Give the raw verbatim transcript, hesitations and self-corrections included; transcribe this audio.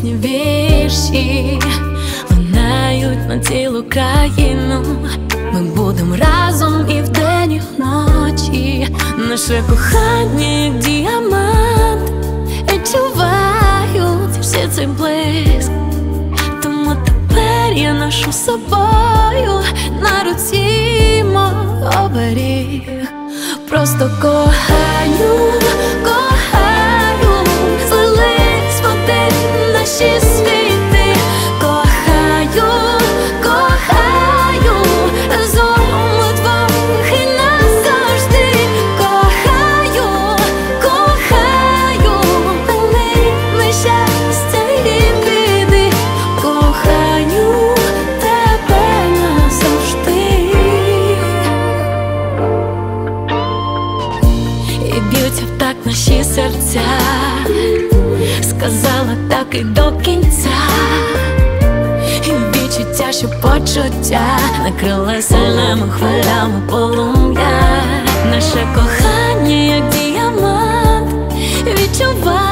пісні, вірші лунають на цілу країну. Ми будемо разом і вдень, і вночі. Наше кохання, як діамант, відчувають всі цей блиск. Тому тепер я ношу з собою на руці мой оберіг. Просто кохаю, кохаю, злились в один наші світи. Кохаю, кохаю, разом удвох і назавжди. Кохаю, кохаю, ми щастя і біди. Кохаю тебе назавжди. І б'ються в так наші серця, сказала так і до кінця. І відчуття, що почуття накрила сильними хвилями полум'я. Наше кохання, як діамант, відчуває